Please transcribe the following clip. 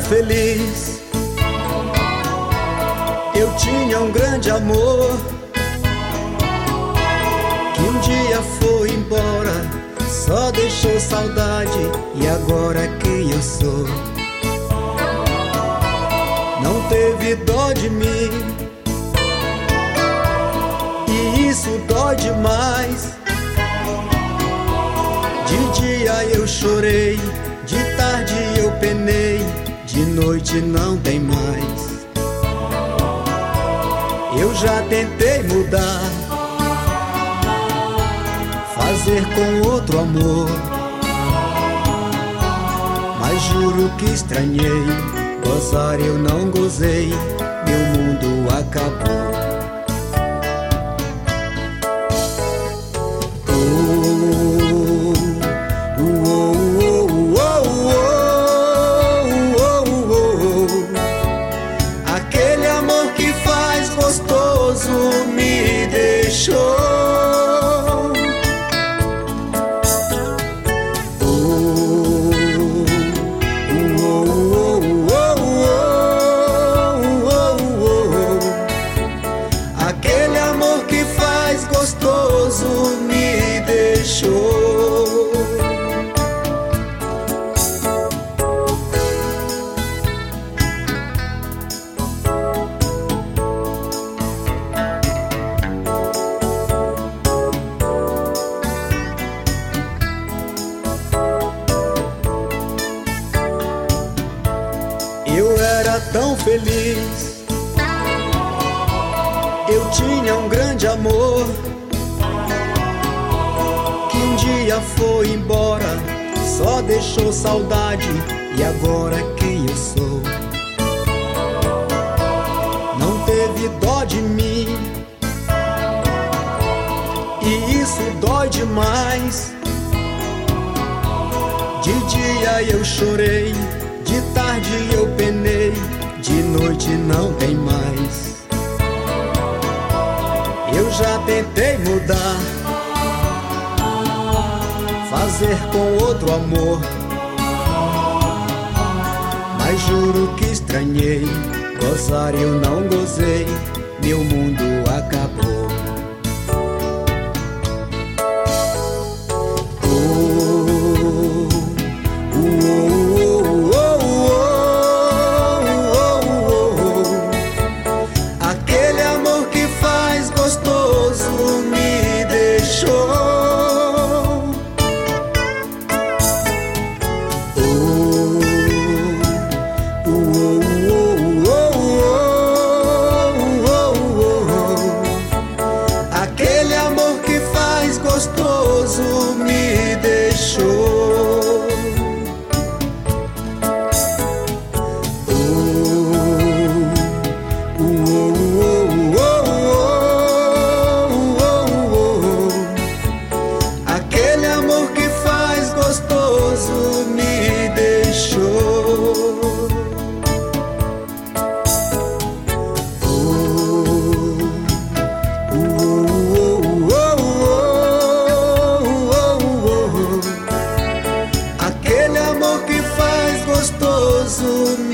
feliz. Eu tinha um grande amor que um dia foi embora, só deixou saudade. E agora quem eu sou? Não teve dó de mim, e isso dói demais. De dia eu chorei, de tarde eu penei, de noite não tem mais. Eu já tentei mudar, fazer com outro amor, mas juro que estranhei, gozar eu não gozei, meu mundo acabou. Aquele amor que faz gostoso me deixou. Aquele amor que faz gostoso me deixou. Eu era tão feliz, eu tinha um grande amor que um dia foi embora, só deixou saudade. E agora quem eu sou? Não teve dó de mim, e isso dói demais. De dia eu chorei, de tarde eu penei, de noite não tem mais. Eu já tentei mudar, fazer com outro amor, mas juro que estranhei, gozar eu não gozei, meu mundo acabou. Aquele amor que faz gostoso me deixou. Aquele amor que faz gostoso me deixou. Aquele amor que faz gostoso me deixou. Aquele amor que faz gostoso